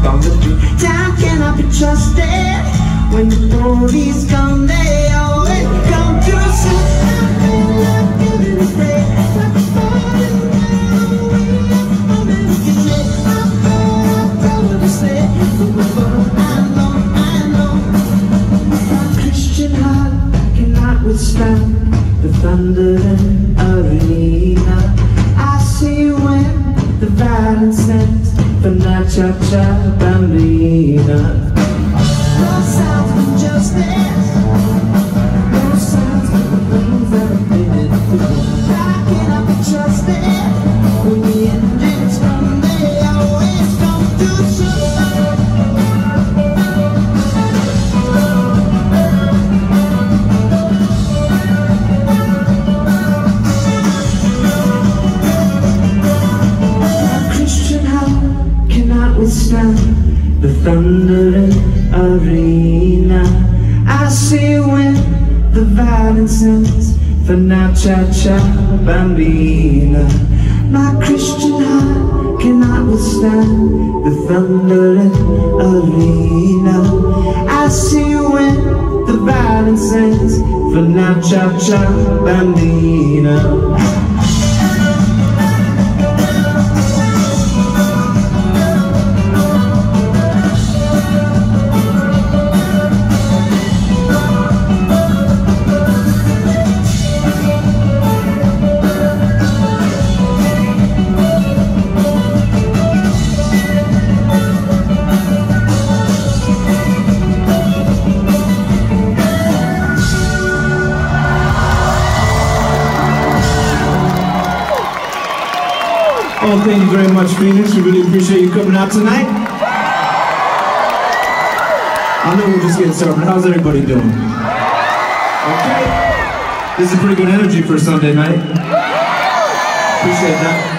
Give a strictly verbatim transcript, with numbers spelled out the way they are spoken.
on the beat. Time cannot be trusted. When the police come, they always come to say, Christian heart cannot withstand the thundering arena. I see when the violence ends for Na Cha Cha Bambina. No sounds of justice, no sounds of the things that have been it through. How can I be trusted when the engines come, they always come too soon. Withstand the thundering arena. I see when the violence ends for Na Cha Cha Bambina. My Christian heart cannot withstand the thundering arena. I see when the violence ends for Na Cha Cha Bambina. Oh, thank you very much, Phoenix. We really appreciate you coming out tonight. I know we're just getting started, but how's everybody doing? Okay. This is pretty good energy for a Sunday night. Appreciate that.